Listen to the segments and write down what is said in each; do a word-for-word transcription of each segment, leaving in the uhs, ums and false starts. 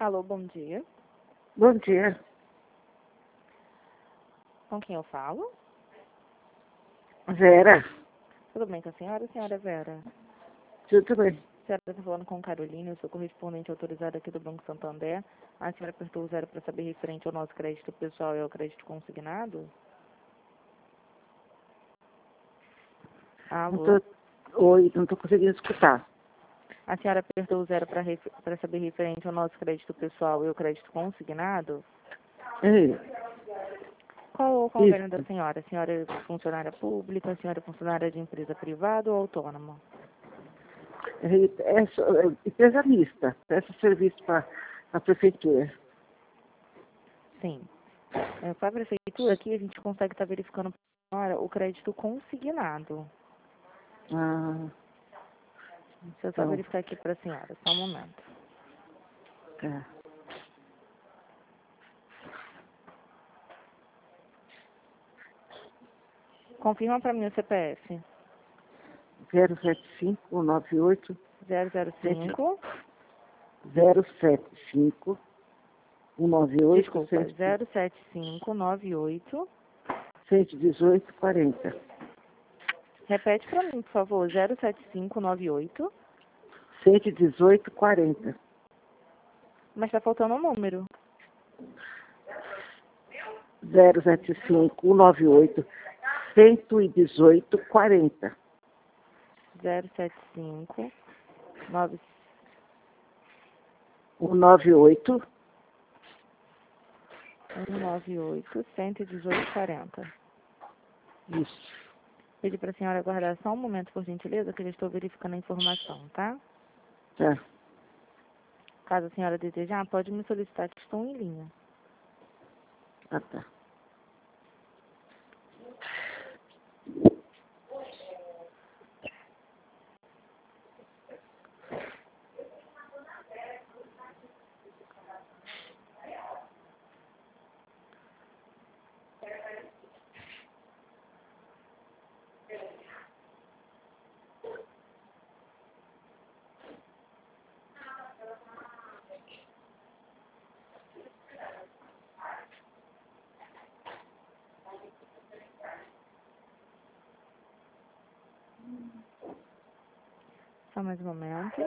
Alô, bom dia. Bom dia. Com quem eu falo? Vera. Tudo bem com a senhora, senhora Vera? Tudo bem. A senhora está falando com Carolina, eu sou correspondente autorizada aqui do Banco Santander. A senhora apertou o zero para saber referente ao nosso crédito pessoal e ao crédito consignado? Não Alô? tô... Oi, não estou conseguindo escutar. A senhora apertou o zero para ref... para saber referente ao nosso crédito pessoal e ao crédito consignado? Ei, Qual o convênio da isso. senhora? A senhora é funcionária pública, a senhora é funcionária de empresa privada ou autônoma? É, é, só- é empresa mista. Presta serviço para a prefeitura. Sim. É, para a prefeitura aqui a gente consegue estar verificando para a senhora o crédito consignado. Ah, Deixa eu só então, verificar aqui para a senhora, só um momento. tá. Confirma para mim o C P F. zero sete cinco nove oito zero zero cinco, zero sete cinco nove oito desculpa, zero sete cinco nove oito. cento e dezoito quarenta. Repete para mim, por favor, zero sete cinco nove oito. cento e dezoito quarenta. Mas está faltando um número. zero sete cinco nove oito cento e dezoito quarenta. zero sete cinco nove O nove oito um nove oito cento e dezoito quarenta. Isso. Pedi para a senhora aguardar só um momento, por gentileza, que eu já estou verificando a informação, tá? Tá. Caso a senhora desejar, pode me solicitar que estou em linha. Ah, tá. Só mais um momento.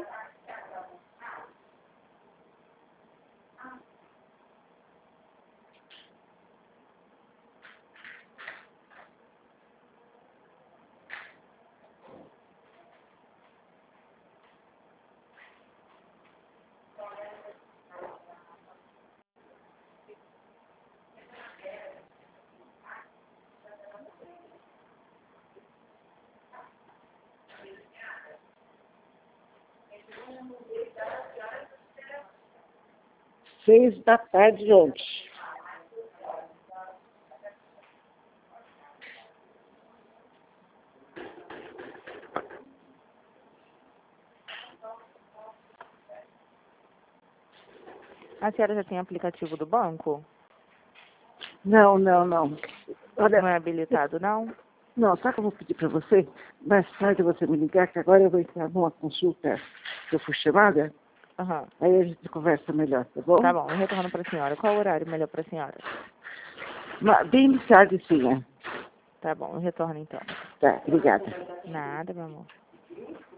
Seis da tarde de ontem. A senhora já tem aplicativo do banco? Não, não, não. Olha, Não é habilitado, não? não, sabe o que eu vou pedir para você? Mais tarde você me ligar, que agora eu vou entrar numa consulta que eu fui chamada. Aham. Aí a gente conversa melhor, tá bom? Tá bom, eu retorno para a senhora. Qual o horário melhor para a senhora? Mas bem tarde, sim, né? Tá bom, eu retorno então. Tá, obrigada. Nada, meu amor.